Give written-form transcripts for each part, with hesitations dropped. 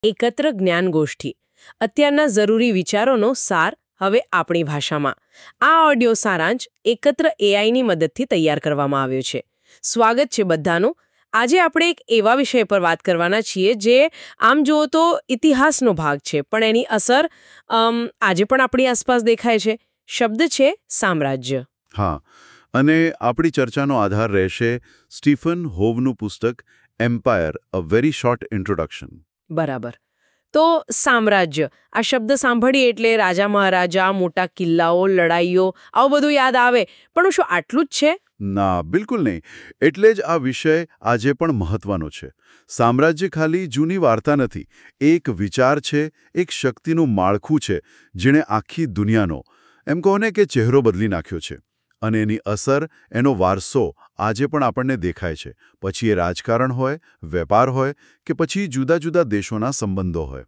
એકત્ર જ્ઞાનગોષ્ઠી અત્યારના જરૂરી વિચારોનો સાર હવે આપણી ભાષામાં. આ ઓડિયો સારાંશ એકત્ર એઆઈની મદદથી તૈયાર કરવામાં આવ્યો છે. સ્વાગત છે બધાનું. આજે આપણે એક એવા વિષય પર વાત કરવાના છીએ જે આમ જુઓ તો ઇતિહાસનો ભાગ છે, પણ એની અસર આજે પણ આપણી આસપાસ દેખાય છે. શબ્દ છે સામ્રાજ્ય. હા, અને આપણી ચર્ચાનો આધાર રહેશે સ્ટીફન હોવનું પુસ્તક empire, a very short introduction. બરાબર. તો સામ્રાજ્ય આ શબ્દ સાંભળીએ એટલે રાજા મહારાજા, મોટા કિલ્લાઓ, લડાઈઓ આવું બધું યાદ આવે. પણ શું આટલું જ છે? ના, બિલકુલ નહીં. એટલે જ આ વિષય આજે પણ મહત્વનો છે. સામ્રાજ્ય ખાલી જૂની વાર્તા નથી. એક વિચાર છે, એક શક્તિનું માળખું છે, જેણે આખી દુનિયાનો એમ કહો ને કે ચહેરો બદલી નાખ્યો છે. અને એની અસર, એનો વારસો આજે પણ આપણને દેખાય છે. પછી એ રાજકારણ હોય, વેપાર હોય કે પછી જુદા જુદા દેશોના સંબંધો હોય.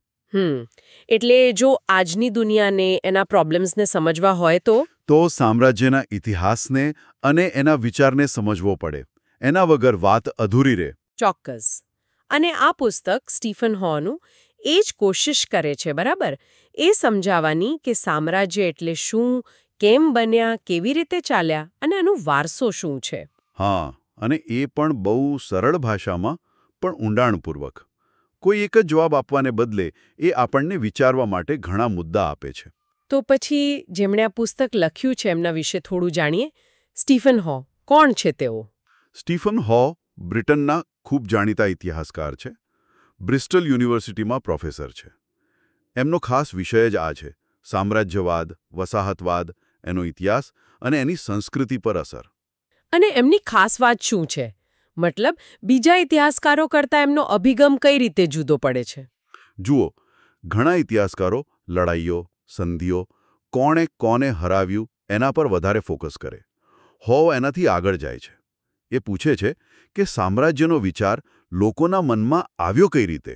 એટલે જો આજની દુનિયાને એના પ્રોબ્લેમ્સને સમજવા હોય તો સામ્રાજ્યના ઇતિહાસને અને એના વિચારને સમજવો પડે. એના વગર વાત અધૂરી રહે. ચોક્કસ. અને આ પુસ્તક સ્ટીફન હોનું એ જ કોશિશ કરે છે, બરાબર? એ સમજાવવાની કે સામ્રાજ્ય એટલે શું, કેમ બન્યા, કેવી રીતે ચાલ્યા અને એનો વારસો શું છે. હા, અને એ પણ બહુ સરળ ભાષામાં, પણ ઊંડાણપૂર્વક. કોઈ એક જ જવાબ આપવાને બદલે એ આપણને વિચારવા માટે ઘણા મુદ્દા આપે છે. તો પછી જેમણે આ પુસ્તક લખ્યું છે એમના વિશે થોડું જાણીએ. સ્ટીફન હો કોણ છે તેઓ? સ્ટીફન હો બ્રિટનના ખૂબ જાણીતા ઇતિહાસકાર છે. બ્રિસ્ટલ યુનિવર્સિટીમાં પ્રોફેસર છે. એમનો ખાસ વિષય જ આ છે: સામ્રાજ્યવાદ, વસાહતવાદ, એનો ઇતિહાસ અને એની સંસ્કૃતિ પર અસર. અને એમની ખાસ વાત શું છે? મતલબ બીજા ઇતિહાસકારો કરતાં એમનો અભિગમ કઈ રીતે જુદો પડે છે? જુઓ, ઘણા ઇતિહાસકારો લડાઈઓ, સંધિઓ, કોણે કોને હરાવ્યું એના પર વધારે ફોકસ કરે. હોવ એનાથી આગળ જાય છે. એ પૂછે છે કે સામ્રાજ્યનો વિચાર લોકોના મનમાં આવ્યો કઈ રીતે.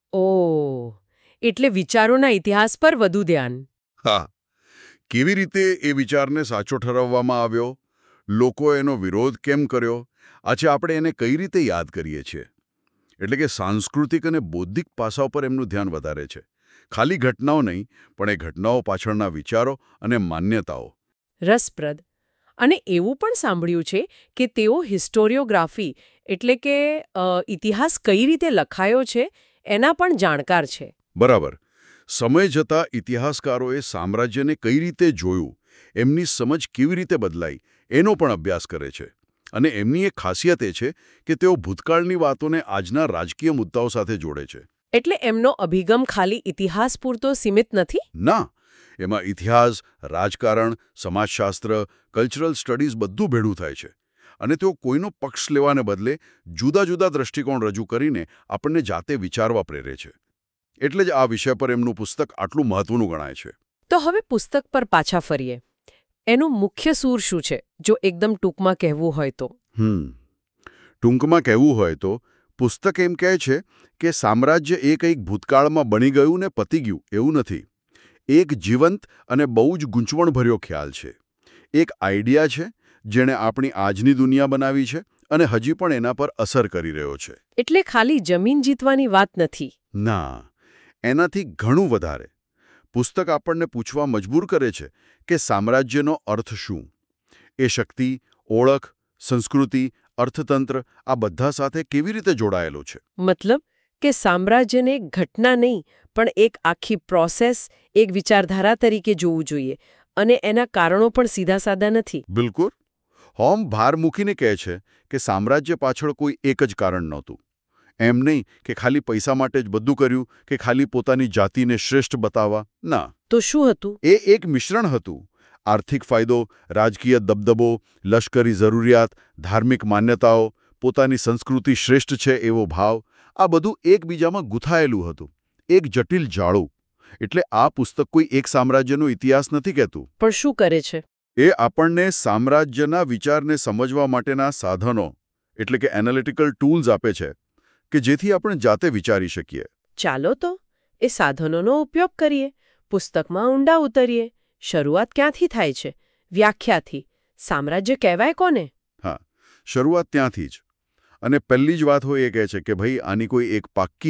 ઓહ, એટલે વિચારોના ઇતિહાસ પર વધુ ધ્યાન. હા, કેવી રીતે એ વિચારને સાચો ઠરવવામાં આવ્યો, લોકો એનો વિરોધ કેમ કર્યો, આજે આપણે એને કઈ રીતે યાદ કરીએ છીએ. એટલે કે સાંસ્કૃતિક અને બૌદ્ધિક પાસાઓ પર એમનું ધ્યાન વધારે છે. ખાલી ઘટનાઓ નહીં, પણ એ ઘટનાઓ પાછળના વિચારો અને માન્યતાઓ. રસપ્રદ. અને એવું પણ સાંભળ્યું છે કે તેઓ હિસ્ટોરિયોગ્રાફી એટલે કે ઇતિહાસ કઈ રીતે લખાયો છે એના પણ જાણકાર છે. બરાબર. સમય જતાં ઇતિહાસકારોએ સામ્રાજ્યને કઈ રીતે જોયું, એમની સમજ કેવી રીતે બદલાઈ, એનો પણ અભ્યાસ કરે છે. અને એમની એક ખાસિયત એ છે કે તેઓ ભૂતકાળની વાતોને આજના રાજકીય મુદ્દાઓ સાથે જોડે છે. એટલે એમનો અભિગમ ખાલી ઇતિહાસ પૂરતો સીમિત નથી? ના, એમાં ઇતિહાસ, રાજકારણ, સમાજશાસ્ત્ર, કલ્ચરલ સ્ટડીઝ બધું ભેળું થાય છે. અને તેઓ કોઈનો પક્ષ લેવાને બદલે જુદા જુદા દ્રષ્ટિકોણ રજૂ કરીને આપણને જાતે વિચારવા પ્રેરે છે. એટલે જ આ વિષય પર એમનું પુસ્તક આટલું મહત્વનું ગણાય છે. તો હવે પુસ્તક પર પાછા ફરીએ. એનું મુખ્ય સૂર શું છે, જો એકદમ ટૂંકમાં કહેવું હોય તો? ટૂંકમાં કહેવું હોય તો પુસ્તક એમ કહે છે કે સામ્રાજ્ય એ કંઈક ભૂતકાળમાં બની ગયું ને પતી ગયું એવું નથી. એક જીવંત અને બહુ જ ગૂંચવણભર્યો ખ્યાલ છે. એક આઈડિયા છે જેણે આપણી આજની દુનિયા બનાવી છે અને હજી પણ એના પર અસર કરી રહ્યો છે. એટલે ખાલી જમીન જીતવાની વાત નથી? ના, એનાથી ઘણું વધારે. પુસ્તક આપણને પૂછવા મજબૂર કરે છે કે સામ્રાજ્યનો અર્થ શું. એ શક્તિ, ઓળખ, સંસ્કૃતિ, અર્થતંત્ર આ બધા સાથે કેવી રીતે જોડાયેલો છે. મતલબ કે સામ્રાજ્યને એક ઘટના નહીં, પણ એક આખી પ્રોસેસ, એક વિચારધારા તરીકે જોવું જોઈએ. અને એના કારણો પણ સીધા સાદા નથી. બિલકુલ. હોમ ભાર મૂકીને કહે છે કે સામ્રાજ્ય પાછળ કોઈ એક જ કારણ નહોતું. એમ નહીં કે ખાલી પૈસા માટે જ બધું કર્યું કે ખાલી પોતાની જાતિને શ્રેષ્ઠ બતાવવા. ના. તો શું હતું? એ એક મિશ્રણ હતું. આર્થિક ફાયદો, રાજકીય દબદબો, લશ્કરી જરૂરિયાત, ધાર્મિક માન્યતાઓ, પોતાની સંસ્કૃતિ શ્રેષ્ઠ છે એવો ભાવ, આ બધું એકબીજામાં ગૂંથાયેલું હતું. એક જટિલ જાળું. એટલે આ પુસ્તક કોઈ એક સામ્રાજ્યનો ઇતિહાસ નથી કહેતું. પણ શું કરે છે? એ આપણને સામ્રાજ્યના વિચારને સમજવા માટેના સાધનો એટલે કે એનાલિટિકલ ટૂલ્સ આપે છે કે જેથી આપણે જાતે વિચારી શકીએ. ચાલો તો એ સાધનોનો ઉપયોગ કરીએ. પુસ્તકમાં ઊંડા ઉતરીએ. શરૂઆત ક્યાંથી થાય છે? વ્યાખ્યાથી. સામ્રાજ્ય કહેવાય કોને? હા, શરૂઆત ત્યાંથી જ. અને પહેલી જ વાત હોય એ કહે છે કે ભાઈ આની કોઈ એક પાક્કી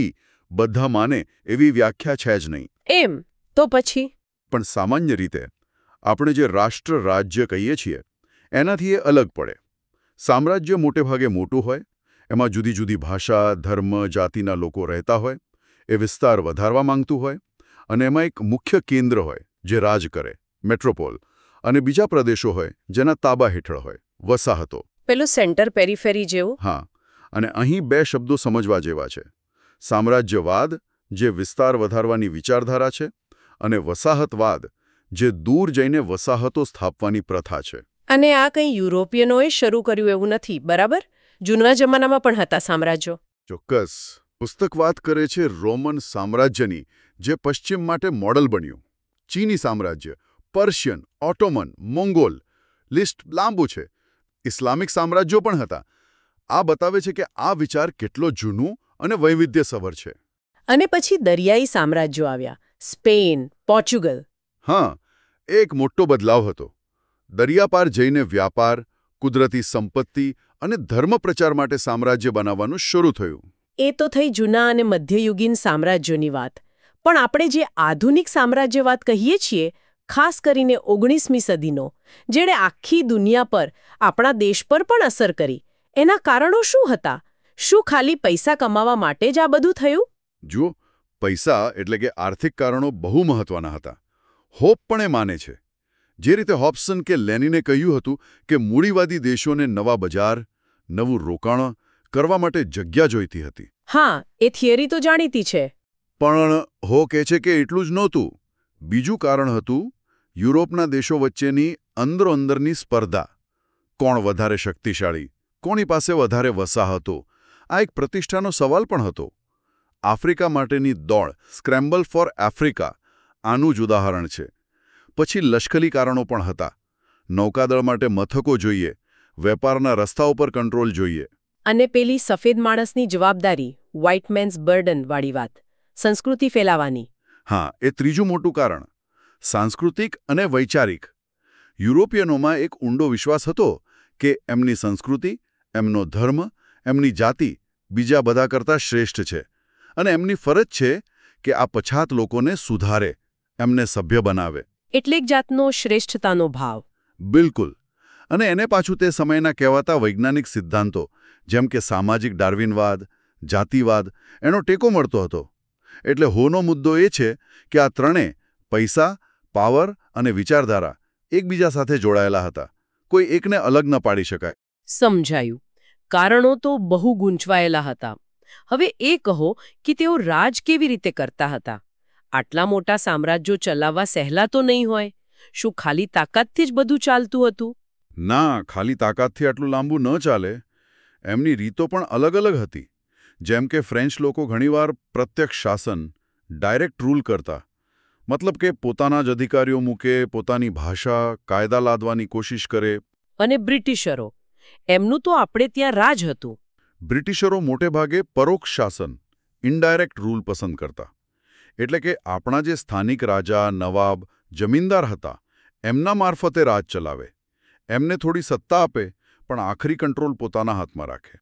બધા માને એવી વ્યાખ્યા છે જ નહીં. એમ તો પછી પણ સામાન્ય રીતે આપણે જે રાષ્ટ્ર રાજ્ય કહીએ છીએ એનાથી એ અલગ પડે. સામ્રાજ્ય મોટેભાગે મોટું હોય, એમાં જુદી જુદી ભાષા, ધર્મ, જાતિના લોકો રહેતા હોય, એ વિસ્તાર વધારવા માંગતું હોય, અને એમાં એક મુખ્ય કેન્દ્ર હોય જે રાજ કરે, મેટ્રોપોલ, અને બીજા પ્રદેશો હોય જેના તાબા હેઠળ હોય, વસાહતો. પેલું સેન્ટર પેરીફેરી જેવું. હા, અને અહીં બે શબ્દો સમજવા જેવા છે. સામ્રાજ્યવાદ, જે વિસ્તાર વધારવાની વિચારધારા છે, અને વસાહતવાદ, જે દૂર જઈને વસાહતો સ્થાપવાની પ્રથા છે. અને આ કંઈ યુરોપિયનોએ શરૂ કર્યું એવું નથી, બરાબર? જૂના જમાનામાં પણ હતા સામ્રાજ્યો. ચોક્કસ. પુસ્તક વાત કરે છે રોમન સામ્રાજ્યની, જે પશ્ચિમ માટે મોડલ બન્યું. ચીની સામ્રાજ્ય, પર્શિયન, ઓટોમન, મોંગોલ, લિસ્ટ લાંબુ છે. ઇસ્લામિક સામ્રાજ્યો પણ હતા. આ બતાવે છે કે આ વિચાર કેટલો જૂનું અને વૈવિધ્યસભર છે. અને પછી દરિયાઈ સામ્રાજ્યો આવ્યા, સ્પેન, પોર્ચુગલ. હા, એક મોટો બદલાવ હતો. દરિયાપાર જઈને વ્યાપાર, કુદરતી સંપત્તિ અને ધર્મ પ્રચાર માટે સામ્રાજ્ય બનાવવાનું શરૂ થયું. એ તો થઈ જૂના અને મધ્યયુગીન સામ્રાજ્યોની વાત. પણ આપણે જે આધુનિક સામ્રાજ્યવાદ કહીએ છીએ, ખાસ કરીને 19મી સદીનો, જેણે આખી દુનિયા પર, આપણા દેશ પર પણ અસર કરી, એના કારણો શું હતા? શું ખાલી પૈસા કમાવા માટે જ આ બધું થયું? જુઓ, પૈસા એટલે કે આર્થિક કારણો બહુ મહત્વના હતા. હોપ પણ એ માને છે. જે રીતે હોબ્સન કે લેનિને કહ્યું હતું કે મૂડીવાદી દેશોને નવા બજાર, નવું રોકાણ કરવા માટે જગ્યા જોઈતી હતી. હા, એ થિયરી તો જાણીતી છે. પણ હો કહે છે કે એટલું જ નહોતું. બીજું કારણ હતું યુરોપના દેશો વચ્ચેની અંદરોઅંદરની સ્પર્ધા. કોણ વધારે શક્તિશાળી, કોની પાસે વધારે વસાહતો, આ એક પ્રતિષ્ઠાનો સવાલ પણ હતો. આફ્રિકા માટેની દોડ, સ્ક્રેમ્બલ ફોર આફ્રિકા, આનું જ ઉદાહરણ છે. પછી લશ્કરી કારણો પણ હતા. નૌકાદળ માટે મથકો જોઈએ, વેપારના રસ્તાઓ પર કંટ્રોલ જોઈએ. અને પેલી સફેદ માણસની જવાબદારી, વ્હાઇટ મેન્સ બર્ડન વાળી વાત, સંસ્કૃતિ ફેલાવાની. હા, એ ત્રીજું મોટું કારણ. સાંસ્કૃતિક અને વૈચારિક. યુરોપિયનોમાં એક ઊંડો વિશ્વાસ હતો કે એમની સંસ્કૃતિ, એમનો ધર્મ, એમની જાતિ બીજા બધા કરતાં શ્રેષ્ઠ છે, અને એમની ફરજ છે કે આ પછાત લોકોને સુધારે, એમને સભ્ય બનાવે. એટલે એક જાતનો શ્રેષ્ઠતાનો ભાવ. બિલકુલ. અને એને પાછું તે સમયના કહેવાતા વૈજ્ઞાનિક સિદ્ધાંતો, જેમ કે સામાજિક ડાર્વિનવાદ, જાતિવાદ, એનો ટેકો મળતો હતો. એટલે હોનો મુદ્દો એ છે કે આ ત્રણે, પૈસા, પાવર અને વિચારધારા, એકબીજા સાથે જોડાયેલા હતા. કોઈ એકને અલગ ન પાડી શકાય. સમજાયું. કારણો તો બહુ ગૂંચવાયેલા હતા. હવે એ કહો કે તેઓ રાજ કેવી રીતે કરતા હતા? આટલા મોટા સામ્રાજ્યો ચલાવવા સહેલા તો નહીં હોય. શું ખાલી તાકાતથી જ બધું ચાલતું હતું? ના, ખાલી તાકાતથી આટલું લાંબુ ન ચાલે. એમની રીતો પણ અલગ અલગ હતી. જેમ કે ફ્રેન્ચ લોકો ઘણીવાર પ્રત્યક્ષ શાસન, ડાયરેક્ટ રૂલ કરતા. મતલબ કે પોતાના જ અધિકારીઓ મૂકે, પોતાની ભાષા, કાયદા લાદવાની કોશિશ કરે. અને બ્રિટિશરો, એમનું તો આપણે ત્યાં રાજ હતું. બ્રિટિશરો મોટેભાગે પરોક્ષ શાસન, ઇનડાયરેક્ટ રૂલ પસંદ કરતા. એટલે કે આપણા જે સ્થાનિક રાજા, નવાબ, જમીનદાર હતા, એમના મારફતે રાજ ચલાવે. એમને થોડી સત્તા આપે, પણ આખરી કંટ્રોલ પોતાના હાથમાં રાખે.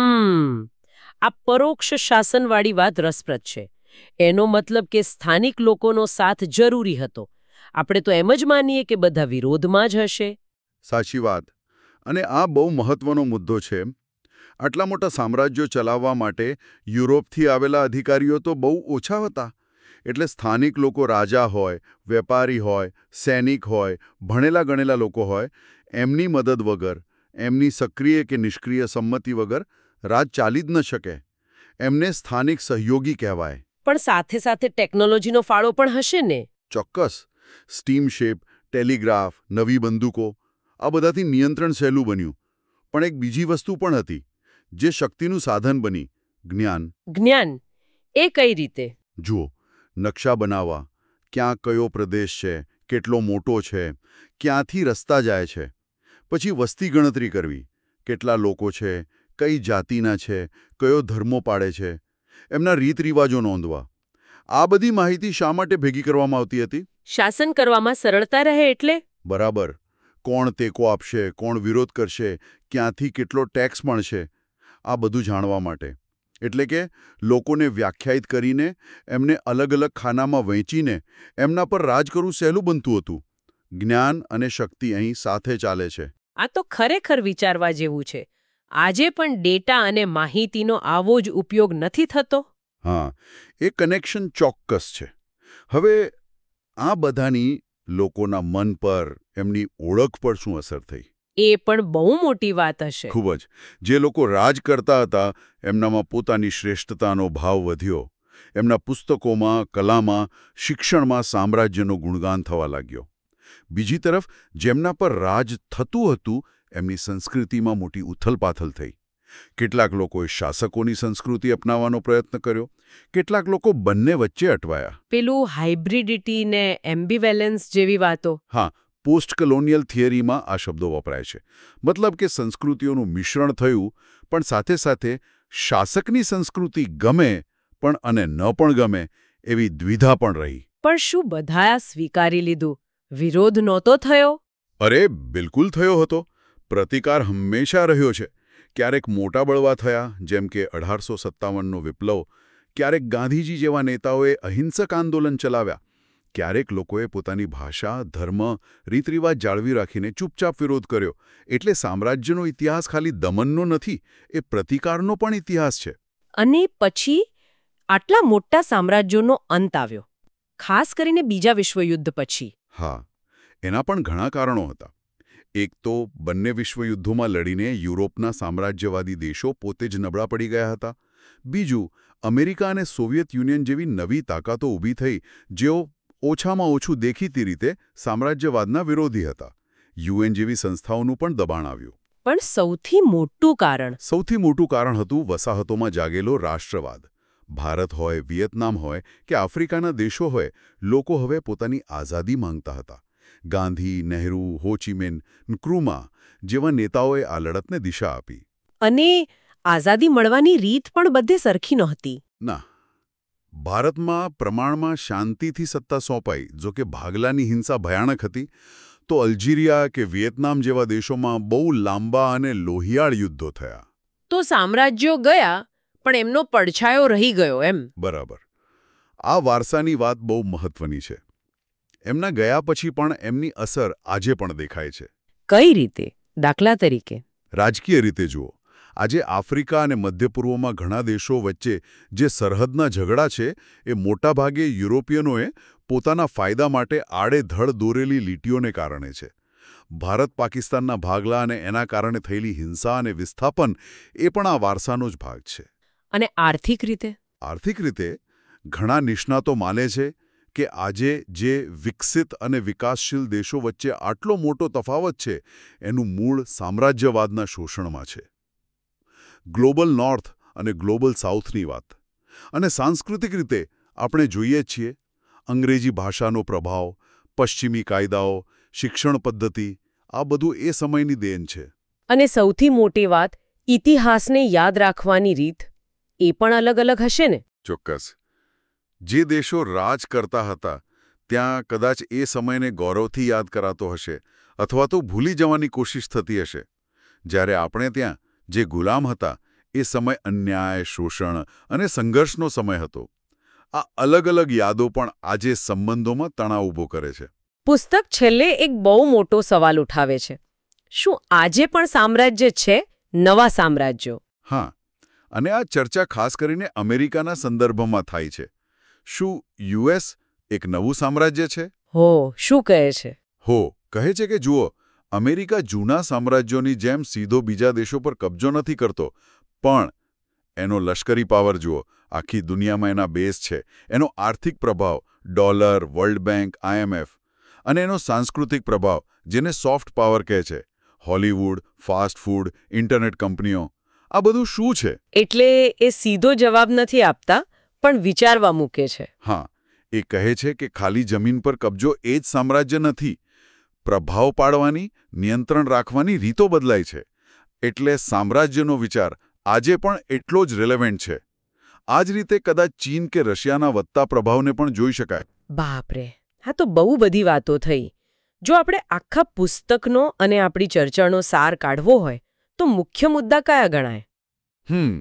આ પરોક્ષ શાસનવાળી વાત રસપ્રદ છે. એનો મતલબ કે સ્થાનિક લોકોનો સાથ જરૂરી હતો. આપણે તો એમ જ માનીએ કે બધા વિરોધમાં જ હશે. સાચી વાત. અને આ બહુ મહત્વનો મુદ્દો છે. આટલા મોટા સામ્રાજ્યો ચલાવવા માટે યુરોપથી આવેલા અધિકારીઓ તો બહુ ઓછા હતા. એટલે સ્થાનિક લોકો રાજા હોય, વેપારી હોય, સૈનિક હોય, ભણેલા ગણેલા લોકો હોય, એમની મદદ વગર, એમની સક્રિય કે નિષ્ક્રિય સંમતિ વગર રાજ ચાલી જ ન શકે. એમને સ્થાનિક સહયોગી કહેવાય. પણ સાથે સાથે ટેકનોલોજીનો ફાળો પણ હશે ને? ચોક્કસ. સ્ટીમશિપ, ટેલિગ્રાફ, નવી બંદૂકો, આ બધાથી નિયંત્રણ સહેલું બન્યું. પણ એક બીજી વસ્તુ પણ હતી, જે શક્તિનું સાધન બની, જ્ઞાન. જ્ઞાન? એ કઈ રીતે? જુઓ, નકશા બનાવવા, ક્યાં કયો પ્રદેશ છે, કેટલો મોટો છે, ક્યાંથી રસ્તા જાય છે. પછી વસ્તી ગણતરી કરવી, કેટલા લોકો છે, કઈ જાતિના છે, કયો ધર્મો પાડે છે, એમના રીત રિવાજો નોંધવા. આ બધી માહિતી શા માટે ભેગી કરવામાં આવતી હતી? શાસન કરવામાં સરળતા રહે એટલે? બરાબર. કોણ ટેકો આપશે, કોણ વિરોધ કરશે, ક્યાંથી કેટલો ટેક્સ મળશે, આ બધું જાણવા માટે. એટલે કે લોકોને વ્યાખ્યાયિત કરીને એમને અલગ અલગ ખાનામાં વહેંચીને એમના પર રાજ કરવું સહેલું બનતું હતું. જ્ઞાન અને શક્તિ અહીં સાથે ચાલે છે. આ તો ખરેખર વિચારવા જેવું છે. આજે પણ ડેટા અને માહિતીનો આવો જ ઉપયોગ નથી થતો? હા, એ કનેક્શન ચોક્કસ છે. હવે આ બધાની લોકોના મન પર, એમની ઓળખ પર શું અસર થઈ? એ પણ બહુ મોટી વાત હશે. ખૂબ જ. જે લોકો રાજ કરતા હતા એમનામાં પોતાની શ્રેષ્ઠતાનો ભાવ વધ્યો. એમના પુસ્તકોમાં, કલામાં, શિક્ષણમાં સામ્રાજ્યનો ગુણગાન થવા લાગ્યો. બીજી તરફ જેમના પર રાજ થતું હતું એમની સંસ્કૃતિમાં મોટી ઉથલપાથલ થઈ. કેટલાક લોકોએ શાસકોની સંસ્કૃતિ અપનાવવાનો પ્રયત્ન કર્યો, કેટલાક લોકો બંને વચ્ચે અટવાયા. પેલું હાઇબ્રિડિટી ને એમ્બિવેલેન્સ જેવી વાતો. હા, પોસ્ટ કલોનિયલ થિયરીમાં આ શબ્દો વપરાય છે. મતલબ કે સંસ્કૃતિઓનું મિશ્રણ થયું, પણ સાથે સાથે શાસકની સંસ્કૃતિ ગમે પણ અને ન પણ ગમે એવી દ્વિધા પણ રહી. પણ શું બધાએ સ્વીકારી લીધું? વિરોધ નહોતો થયો? અરે બિલકુલ થયો હતો. પ્રતિકાર હંમેશા રહ્યો છે. ક્યારેક મોટા બળવા થયા, જેમ કે 1857નો વિપ્લવ. ક્યારેક ગાંધીજી જેવા નેતાઓએ અહિંસક આંદોલન ચલાવ્યા. ક્યારેક લોકોએ પોતાની ભાષા, ધર્મ, રીતરિવાજ જાળવી રાખીને ચૂપચાપ વિરોધ કર્યો. એટલે સામ્રાજ્યનો ઇતિહાસ ખાલી દમનનો નથી, એ પ્રતિકારનો પણ ઇતિહાસ છે. અને પછી આટલા મોટા સામ્રાજ્યોનો અંત આવ્યો, ખાસ કરીને બીજા વિશ્વયુદ્ધ પછી. હા, એના પણ ઘણા કારણો હતા. એક તો બંને વિશ્વયુદ્ધોમાં લડીને યુરોપના સામ્રાજ્યવાદી દેશો પોતે જ નબળા પડી ગયા હતા. બીજું, અમેરિકા અને સોવિયત યુનિયન જેવી નવી તાકાતો ઊભી થઈ, જેઓ ઓછામાં ઓછું દેખીતી રીતે સામ્રાજ્યવાદના વિરોધી હતા. યુએન જેવી સંસ્થાઓનું પણ દબાણ આવ્યું. પણ સૌથી મોટું કારણ હતું વસાહતોમાં જાગેલો રાષ્ટ્રવાદ. ભારત હોય, વિયેતનામ હોય કે આફ્રિકાના દેશો હોય, લોકો હવે પોતાની આઝાદી માંગતા હતા. ગાંધી, નહેરુ, હો ચી મિન, નક્રુમા જેવા નેતાઓએ આ લડતને દિશા આપી. અને આઝાદી મળવાની રીત પણ બધે સરખી નહોતી. ના, ભારતમાં પ્રમાણમાં શાંતિથી સત્તા સોંપાઈ. જો કે ભાગલાની હિંસા ભયાનક હતી, તો અલ્જીરિયા કે વિયેતનામ જેવા દેશોમાં બહુ લાંબા અને લોહિયાળ યુદ્ધો થયા. તો સામ્રાજ્યો ગયા, પણ એમનો પડછાયો રહી ગયો એમ. બરાબર. આ વારસાની વાત બહુ મહત્વની છે. એમના ગયા પછી પણ એમની અસર આજે પણ દેખાય છે. કઈ રીતે? દાખલા તરીકે રાજકીય રીતે જુઓ. આજે આફ્રિકા અને મધ્ય પૂર્વમાં ઘણા દેશો વચ્ચે જે સરહદના ઝઘડા છે, એ મોટાભાગે યુરોપિયનોએ પોતાના ફાયદા માટે આડેધડ દોરેલી લીટીઓને કારણે છે. ભારત પાકિસ્તાનના ભાગલા અને એના કારણે થયેલી હિંસા અને વિસ્થાપન એ પણ આ વારસાનો જ ભાગ છે. અને આર્થિક રીતે? આર્થિક રીતે ઘણા નિષ્ણાતો માને છે કે આજે જે વિકસિત અને વિકાસશીલ દેશો વચ્ચે આટલો મોટો તફાવત છે, એનું મૂળ સામ્રાજ્યવાદના શોષણમાં છે. ગ્લોબલ નોર્થ અને ગ્લોબલ સાઉથની વાત. અને સાંસ્કૃતિક રીતે આપણે જોઈએ છીએ અંગ્રેજી ભાષાનો પ્રભાવ, પશ્ચિમી કાયદાઓ, શિક્ષણ પદ્ધતિ, આ બધું એ સમયની દેન છે. અને સૌથી મોટી વાત, ઇતિહાસને યાદ રાખવાની રીત, એ પણ અલગ અલગ હશે ને? ચોક્કસ. જે દેશો રાજ કરતા હતા ત્યાં કદાચ એ સમયને ગૌરવથી યાદ કરાતો હશે, અથવા તો ભૂલી જવાની કોશિશ થતી હશે. જ્યારે આપણે ત્યાં જે ગુલામ હતા એ સમય અન્યાય, શોષણ અને સંઘર્ષનો સમય હતો. આ અલગ અલગ યાદો પણ આજે સંબંધોમાં તણાવ ઊભો કરે છે. પુસ્તક છેલ્લે એક બહુ મોટો સવાલ ઉઠાવે છે. શું આજે પણ સામ્રાજ્ય છે, નવા સામ્રાજ્યો? હા, અને આ ચર્ચા ખાસ કરીને અમેરિકાના સંદર્ભમાં થાય છે. શું યુએસ એક નવું સામ્રાજ્ય છે? હો, શું કહે છે? કહે છે કે જુઓ, અમેરિકા જૂના સામ્રાજ્યોની જેમ સીધો બીજા દેશો પર કબજો નથી કરતો, પણ એનો લશ્કરી પાવર જુઓ, આખી દુનિયામાં એના બેઝ છે, એનો આર્થિક પ્રભાવ, ડોલર, વર્લ્ડ બેંક, IMF, અને એનો સાંસ્કૃતિક પ્રભાવ, જેને સોફ્ટ પાવર કહે છે, હોલિવૂડ, ફાસ્ટ ફૂડ, ઇન્ટરનેટ કંપનીઓ, આ બધું શું છે? એટલે એ સીધો જવાબ નથી આપતા, પણ વિચારવા મૂકે છે. હા, એ કહે છે કે ખાલી જમીન પર કબજો એ જ સામ્રાજ્ય નથી. પ્રભાવ પાડવાની, નિયંત્રણ રાખવાની રીતો બદલાય છે. એટલે સામ્રાજ્યનો વિચાર આજે પણ એટલો જ રિલેવન્ટ છે. આ જ રીતે કદાચ ચીન કે રશિયાના વધતા પ્રભાવને પણ જોઈ શકાય. બાપરે, હા તો બહુ બધી વાતો થઈ. જો આપણે આખા પુસ્તકનો અને આપણી ચર્ચાનો સાર કાઢવો હોય તો મુખ્ય મુદ્દા કયા ગણાય?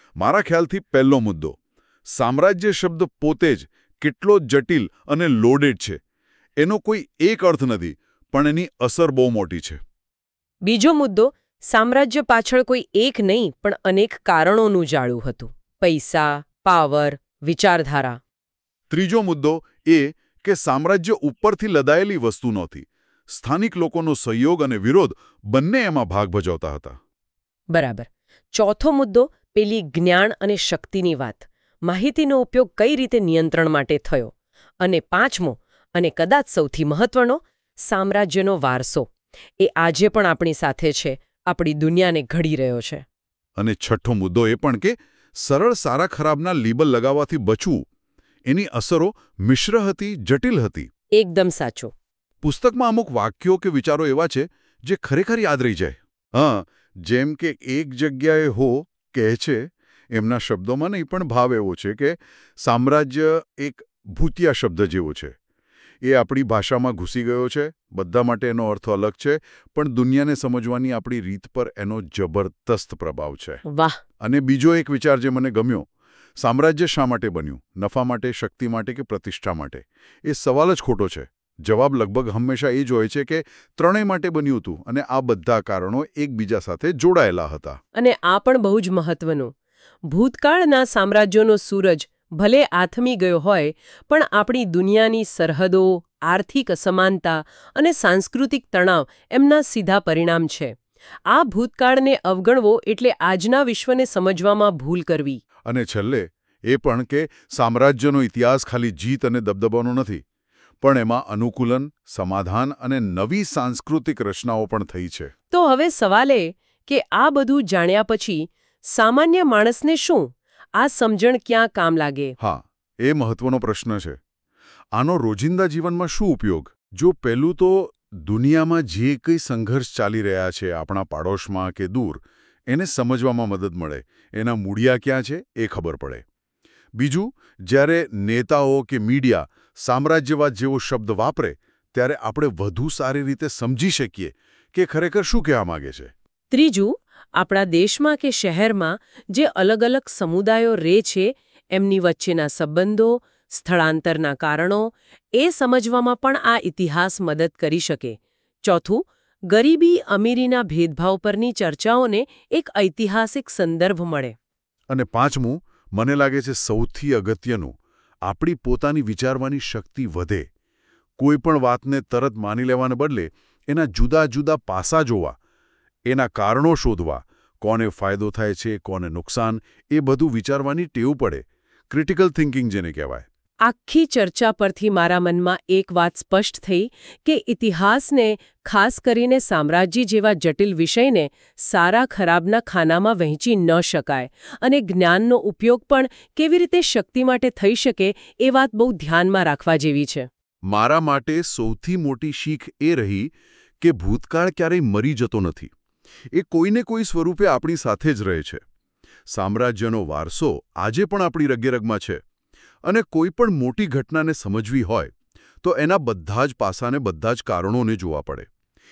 મારા ખ્યાલથી પહેલો મુદ્દો, સામ્રાજ્ય શબ્દ પોતે જ કેટલો જટિલ અને લોડેડ છે. એનો કોઈ એક અર્થ નથી, પણ એની અસર બહુ મોટી છે. બીજો મુદ્દો, સામ્રાજ્ય પાછળ કોઈ એક નહીં પણ અનેક કારણોનું જાળું હતું. પૈસા, પાવર, વિચારધારા. ત્રીજો મુદ્દો એ કે સામ્રાજ્ય ઉપરથી લદાયેલી વસ્તુ નહોતી. સ્થાનિક લોકોનો સહયોગ અને વિરોધ બંને એમાં ભાગ ભજવતા હતા. બરાબર. ચોથો મુદ્દો, પેલી જ્ઞાન અને શક્તિની વાત. માહિતીનો ઉપયોગ કઈ રીતે નિયંત્રણ માટે થયો. અને પાંચમો, અને કદાચ સૌથી મહત્વનો, સામ્રાજ્યનો વારસો. એ આજે પણ આપણી સાથે છે, આપણી દુનિયાને ઘડી રહ્યો છે. અને છઠ્ઠો મુદ્દો એ પણ કે સરળ સારા ખરાબના લેબલ લગાવવાથી બચવું. એની અસરો મિશ્ર હતી, જટિલ હતી. એકદમ સાચું. પુસ્તકમાં અમુક વાક્યો કે વિચારો એવા છે જે ખરેખર યાદ રહી જાય. હા, જેમ કે એક જગ્યાએ હો કહે છે, એમના શબ્દોમાં નહીં પણ ભાવ એવો છે કે સામ્રાજ્ય એક ભૂતિયા શબ્દ જેવો છે. એ આપણી ભાષામાં ઘૂસી ગયો છે, બધા માટે એનો અર્થ અલગ છે, પણ દુનિયાને સમજવાની આપણી રીત પર એનો જબરદસ્ત પ્રભાવ છે. વાહ. અને બીજો એક વિચાર જે મને ગમ્યો, સામ્રાજ્ય શા માટે બન્યું? નફા માટે, શક્તિ માટે કે પ્રતિષ્ઠા માટે? એ સવાલ જ ખોટો છે. જવાબ લગભગ હંમેશા એ જ હોય છે કે ત્રણેય માટે બન્યું હતું અને આ બધા કારણો એકબીજા સાથે જોડાયેલા હતા. અને આ પણ બહુ જ મહત્વનું. ભૂતકાળના સામ્રાજ્યોનો સૂરજ ભલે આથમી ગયો હોય, પણ આપણી દુનિયાની સરહદો, આર્થિક અસમાનતા અને સાંસ્કૃતિક તણાવ એમના સીધા પરિણામ છે. આ ભૂતકાળને અવગણવો એટલે આજના વિશ્વને સમજવામાં ભૂલ કરવી. અને છેલ્લે એ પણ કે સામ્રાજ્યનો ઇતિહાસ ખાલી જીત અને દબદબાનો નથી, પણ એમાં અનુકૂલન, સમાધાન અને નવી સાંસ્કૃતિક રચનાઓ પણ થઈ છે. તો હવે સવાલ એ કે આ બધું જાણ્યા પછી સામાન્ય માણસને શું? આ સમજણ ક્યાં કામ લાગે? હા, એ મહત્વનો પ્રશ્ન છે. આનો રોજિંદા જીવનમાં શું ઉપયોગ? જો પહેલું તો દુનિયામાં જે કંઈ સંઘર્ષ ચાલી રહ્યા છે આપણા પાડોશમાં કે દૂર, એને સમજવામાં મદદ મળે. એના મૂળિયા ક્યાં છે એ ખબર પડે. બીજું, જ્યારે નેતાઓ કે મીડિયા સામ્રાજ્યવાદ જેવો શબ્દ વાપરે, ત્યારે આપણે વધુ સારી રીતે સમજી શકીએ કે ખરેખર શું કહેવા માંગે છે. ત્રીજું, આપણા દેશમાં કે શહેરમાં જે અલગ અલગ સમુદાયો રહે છે, એમની વચ્ચેના સંબંધો, સ્થળાંતરના કારણો, એ સમજવામાં પણ આ ઇતિહાસ મદદ કરી શકે. ચોથું, ગરીબી અમીરીના ભેદભાવ પરની ચર્ચાઓને એક ઐતિહાસિક સંદર્ભ મળે. અને પાંચમું, મને લાગે છે સૌથી અગત્યનું, આપણી પોતાની વિચારવાની શક્તિ વધે. કોઈ પણ વાતને તરત માની લેવાને બદલે એના જુદા જુદા પાસા જોવા, એના કારણો શોધવા, કોને ફાયદો થાય છે, કોને નુકસાન, એ બધું વિચારવાની ટેવ પડે. ક્રિટિકલ થિંકિંગ જેને કહેવાય. આખી ચર્ચા પરથી મારા મનમાં એક વાત સ્પષ્ટ થઈ કે ઇતિહાસને, ખાસ કરીને સામ્રાજ્ય જેવા જટિલ વિષયને સારા ખરાબના ખાનામાં વહેંચી ન શકાય, અને જ્ઞાનનો ઉપયોગ પણ કેવી રીતે શક્તિ માટે થઈ શકે એ વાત બહુ ધ્યાનમાં રાખવા જેવી છે. મારા માટે સૌથી મોટી શીખ એ રહી કે ભૂતકાળ ક્યારેય મરી જતો નથી. એ કોઈને કોઈ સ્વરૂપે આપણી સાથે જ રહે છે. સામ્રાજ્યનો વારસો આજે પણ આપણી રગેરગમાં છે. અને કોઈ પણ મોટી ઘટનાને સમજવી હોય તો એના બધા જ પાસાને, બધા જ કારણોને જોવા પડે.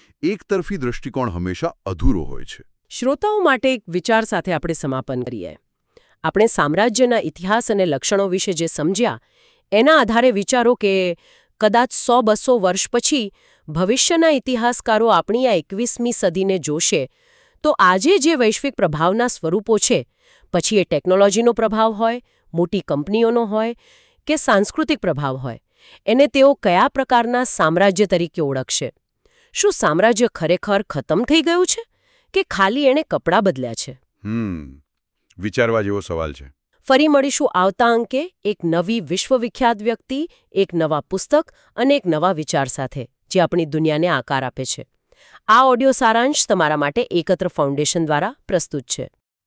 એકતરફી દૃષ્ટિકોણ હંમેશા અધૂરો હોય છે. શ્રોતાઓ માટે એક વિચાર સાથે આપણે સમાપન કરીએ. આપણે સામ્રાજ્યના ઇતિહાસ અને લક્ષણો વિશે જે સમજ્યા, એના આધારે વિચારો કે કદાચ 100-200 વર્ષ પછી ભવિષ્યના ઇતિહાસકારો આપણી આ 21મી સદીને જોશે તો આજે જે વૈશ્વિક પ્રભાવના સ્વરૂપો છે, પછી એ ટેકનોલોજીનો પ્રભાવ હોય, મોટી કંપનીઓનો હોય કે સાંસ્કૃતિક પ્રભાવ હોય, એને તેઓ કયા પ્રકારના સામ્રાજ્ય તરીકે ઓળખશે? શું સામ્રાજ્ય ખરેખર ખતમ થઈ ગયું છે કે ખાલી એણે કપડાં બદલ્યા છે? વિચારવા જેવો સવાલ છે. ફરી મળીશું આવતા અંકે એક નવી વિશ્વવિખ્યાત વ્યક્તિ, એક નવા પુસ્તક અને એક નવા વિચાર સાથે, જે આપણી દુનિયાને આકાર આપે છે. આ ઓડિયો સારાંશ તમારા માટે એકત્ર ફાઉન્ડેશન દ્વારા પ્રસ્તુત છે.